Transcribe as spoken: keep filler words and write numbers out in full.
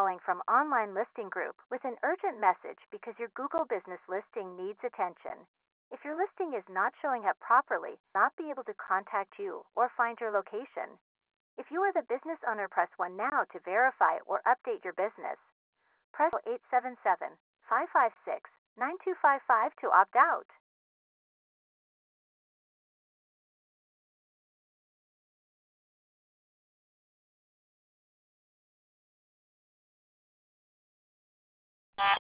calling from Online Listing Group with an urgent message because your Google business listing needs attention. If your listing is not showing up properly, not be able to contact you or find your location. If you are the business owner, press one now to verify or update your business. Press eight seven seven, five five six, nine two five five to opt out.